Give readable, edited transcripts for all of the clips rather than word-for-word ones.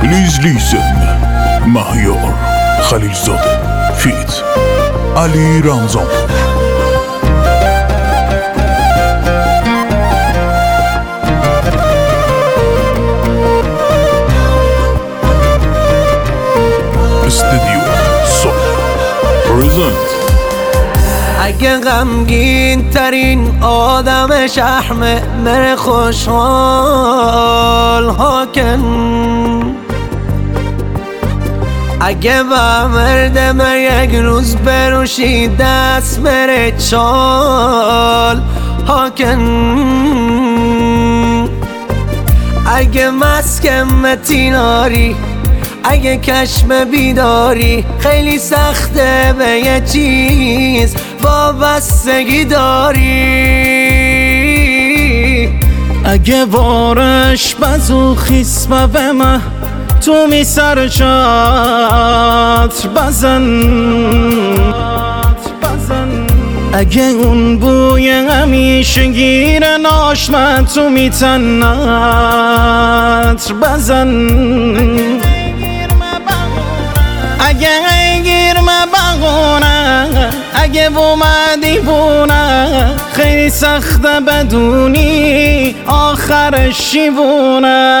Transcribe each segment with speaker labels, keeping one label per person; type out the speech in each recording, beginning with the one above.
Speaker 1: Please listen. مهیار خلیلزاده فیت علی رمضانپور. استودیو سول پرزنت.
Speaker 2: اگه غمگین ترین آدم شحمه مره خوشحال هاکن، اگه با مردم یک روز بروشی دست مره چال هاکن، اگه مسکم تیناری اگه کشم بیداری خیلی سخته به یه چیز وابستگی داری،
Speaker 3: اگه وارش بزو خیسمه به من تو می سر چتر بزن، اگه اون بوی همیشه گیر ناشمه تو می تنت بزن، اگه گیر بغونه اگه اومدی بونه خیلی سخته بدونی آخرش شیوونه.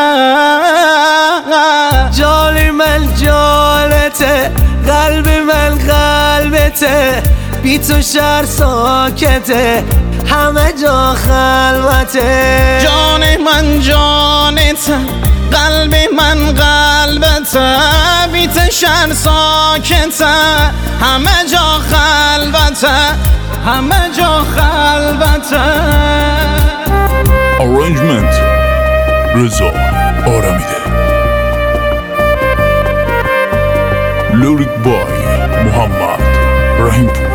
Speaker 2: جالی من جالته قلب من قلبته بی تو شهر ساکته همه جا خلوته.
Speaker 3: جان من جانته قلب من قلبته بی تو شهر ساکته همه جا خلوته همه جا خلوته.
Speaker 1: Arrangement رضا آرمیده. Lyric by محمد رحیمپور.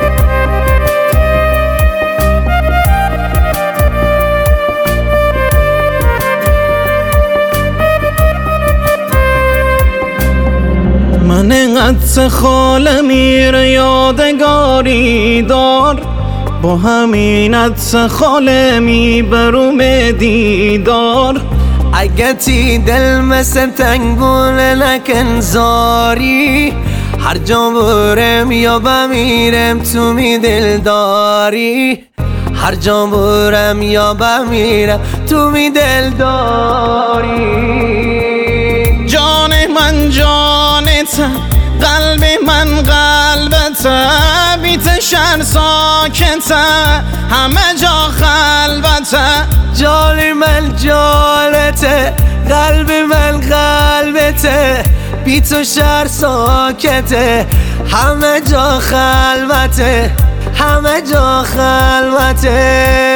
Speaker 3: من اینقدر خاله میره یادگاری دار، با همین عطر خاله میبروم دیدار.
Speaker 2: اگه تی دل مثل تنگونه نکن زاری، هر جا برم یا بمیرم تو می دل داری، هر جا برم یا بمیرم تو می دل داری.
Speaker 3: جان من جانته قلب من قلبته بی تو شهر ساکته همه جا خلوته.
Speaker 2: جالی من جالته قلب من قلبته بی تو شهر ساکته همه جا خلوته همه جا خلوته.